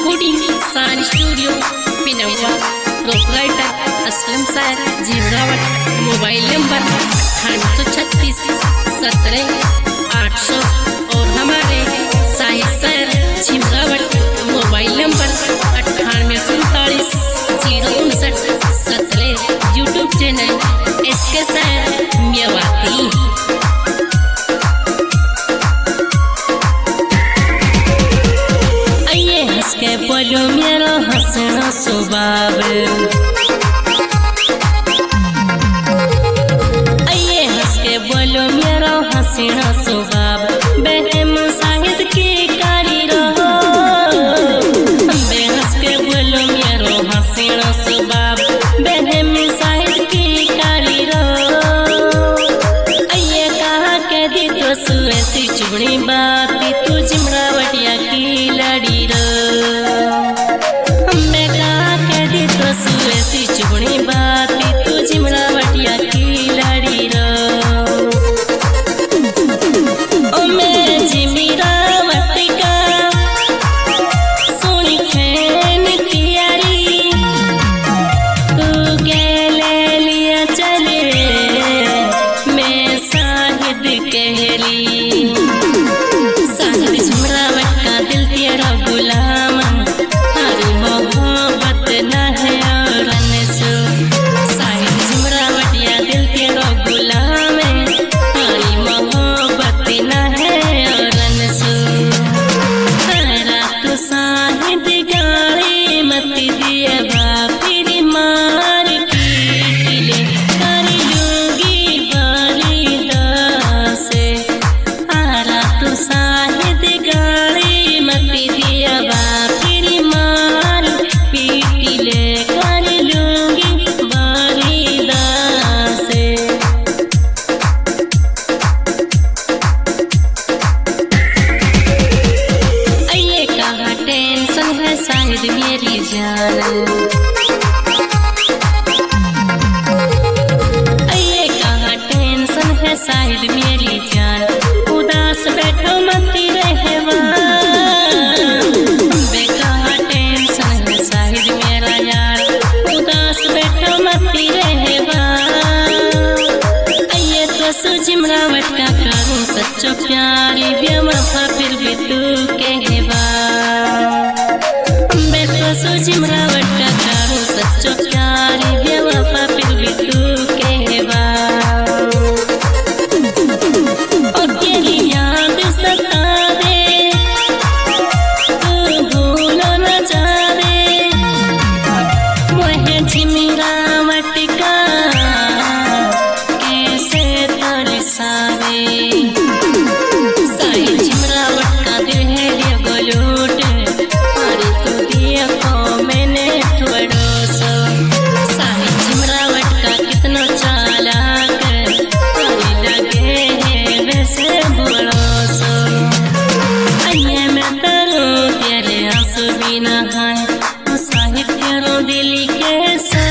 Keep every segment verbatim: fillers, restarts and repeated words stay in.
Recording सान studio पिनवा proprietor Aslam sir जीवरावट मोबाइल नंबर अठानवे सौ छत्तीस सत्रह आठ सौ और हमारे साहिब सर जीवरावट मोबाइल नंबर अट्ठानवे सैंतालीस जीरो उनसठ सत्रह यूट्यूब चैनल इसके सर मेवाती। के बोलो मेरा हंसना स्वभाव आइए हंस के बोलो मेरा हंसना स्वभाव बहम साहिद की कारी रहो हंस के बोलो मेरा हंसना स्वभाव बहम साहिद की कारी रहो आइए कहा के दी तो सुऐसी चुगनी बात तू जिमरावटिया की लड़ी रो ऐसी चुगनी बात तू जिमरावटिया की लड़ी रो ओ मैं जिमरावटी का सोनी फैन तियारी तू गले लिया चले मैं साहिद कहली साहिद जिमरावट का दिल तेरा गुलाम हरी मोहब्बत न है साहिद मेरी जान ये कहाँ टेंशन है साहिद मेरी जान उदास बैठो मती रहवा कहाँ टेंशन है साहिद मेरा यार उदास बैठो मती रहवा ये तो सुजिमरावट का करूँ सच्चो प्यारी बेवफा फिर भी तू कहवा जिमरावट का करूँ सच्चो प्यारी बेवफा फिर भी तू कहवा और तेरी याद सता दे तू भूलो न जावे वह जिमरावट का कैसे तरसावे साई जिमरावट का दिल है ये गोलूट अरे तू दिया मैंने थोड़ो सो साहिब जिमरावट का कितना चालाक लगे है वैसे बोलो सो अये मैं तरूं तेरे आंसू भी नहाए तो साहिब तेरो दिल कैसे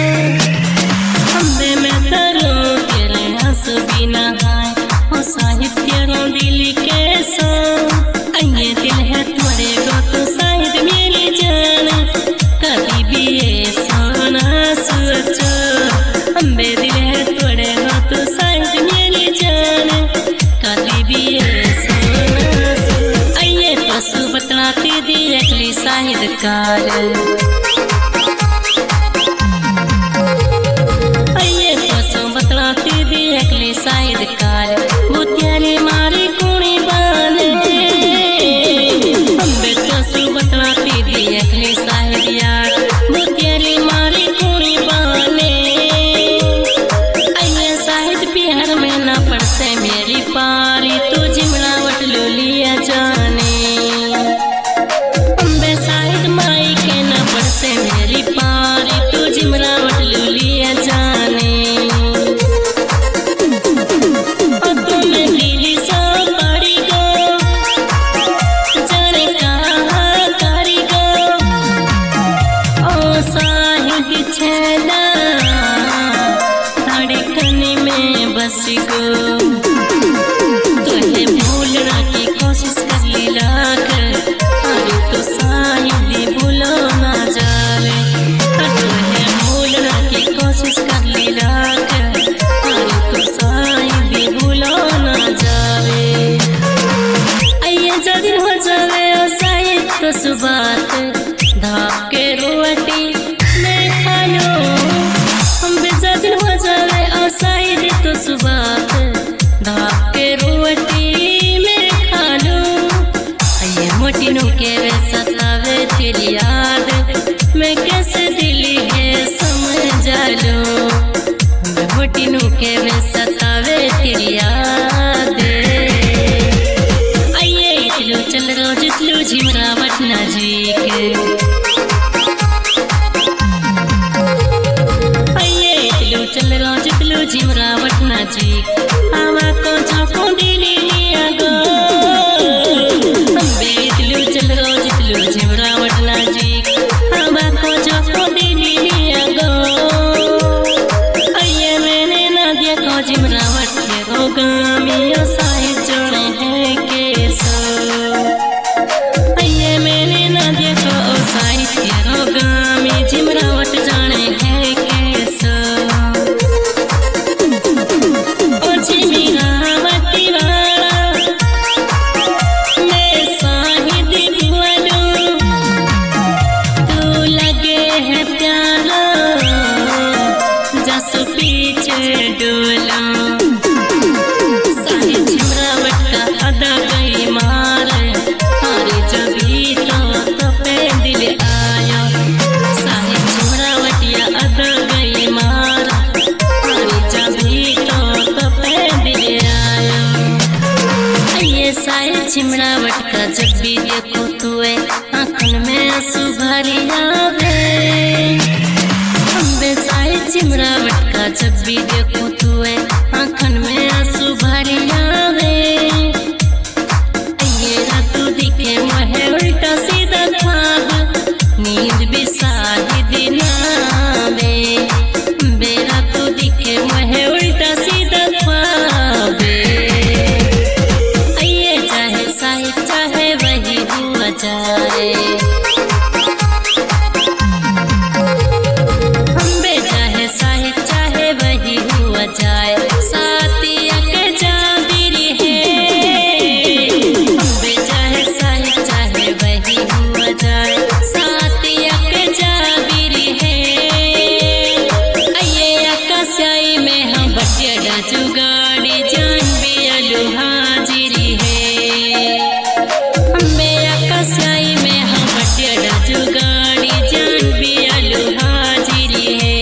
अम्बे मैं तरूं तेरे आंसू भी नहाए तो साहिब तेरो दिल कैसे अये दिल है थोड़े गो तो साहिब मेरी जान कभी भी ये सोना सोचो अम्बे दिल है थोड़े हो तो साहिद मेरी जान कभी भी ये सोना सोचो आइए तो सु बतलाती दी अगली साहिद काल आइए तो सु बतलाती दी अगली साहिद काल वो तेरी मारी कुणी बाने अम्बे तो सु बतलाती दी अगली साहिद यार तेरी मारी कुड़ी बाने अये साहिद बिहार में ना पड़ते मेरी पारी तू जिमरावट लुलिया जाने अम्बे साहिद माई के ना पड़ते मेरी पारी तू जिमरावट लुलिया जाने तो सुबात धाप के रोटी में खा लो हम बेजा दिन हो जावे आसाई दे तो सुबात धाप के रोटी में खा लो ये मोटी नु के वे सतावे तेरी याद मैं कैसे दिली है समझा लो मोटी नु के वे सतावे तेरी याद आइए इतलू चल रोज इतलू झिमरा वटना जी के आइए इतलू चल रोज इतलू झिमरा वटना जी आवा को झाको दिली लिया गो हम बे इतलू चल रोज इतलू झिमरा वटना जी आवा को झाको दिली लिया गो जिमरावट के रोगामिया साहिब जोड़े हैं केसो ये मैंने ना देखो साहिब के रोगामी जिमरावट जाने हैं केसो ओ जिमरावटी वाला मैं साहिब बोलूं तू लगे है प्यारा जसो पीछे डोला सारे झिमरावट का अदा गई मार हारे जबी तो तपे दिल आया सारे झिमरावटिया अदा गई मार हारे जबी तो तपे दिल आया ये सारे झिमरावट का जब भी देखो तुए आंखन में आंसू भरी आवे जिमरावट का जब भी देखो तुए आंखन में आंसू भरी आवे ये रातों दिखे मोहे उल्टा सीधा ख्वाब नींद भी साही दिन आवे बेरा तो दिखे मोहे उल्टा सीधा ख्वाब ये चाहे साही चाहे वही हुआ जाए जाए साथिया के जाबिरी है बेचाहे साहिब चाहे वही हुआ जाए साथिया के जाबिरी है ये आकाशाई में हम बटिया जुगाड़ी जान भी अलू हाजिरी है हमें आकाशाई में हम बटिया जुगाड़ी जान भी अलू हाजिरी है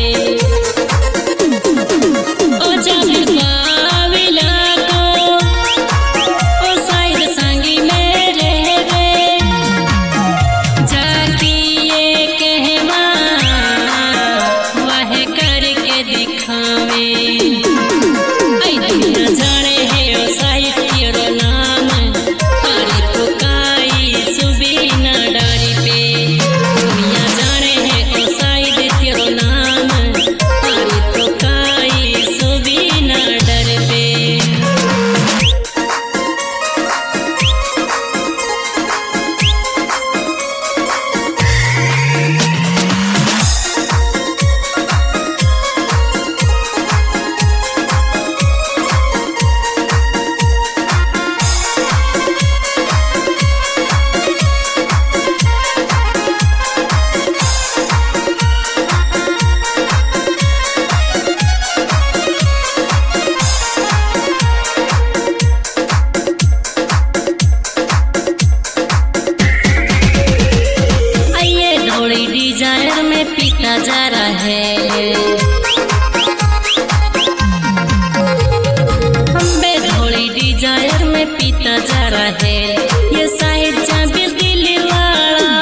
डिजायर में पीता जा रहा है हम बेधोड़ी डिजायर में पीता जा रहा है ये साहिब जाबिर दिल वाला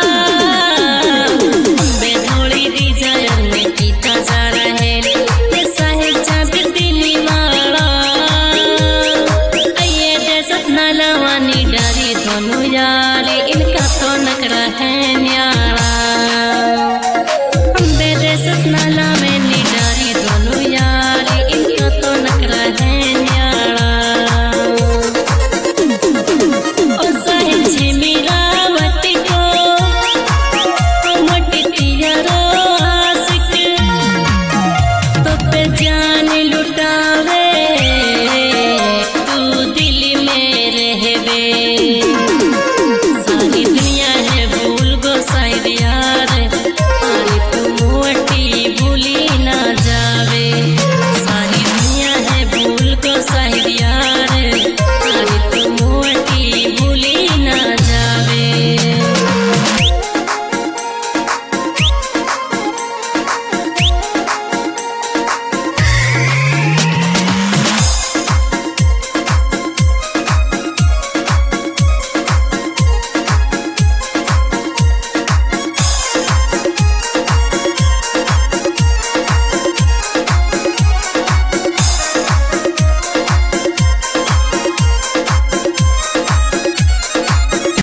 बेधोड़ी डिजायर में पीता जा रहा है ये साहिब जाबिर दिल वाला ये देशत नालावानी डारी दोनों यारी इनका तो नखरा है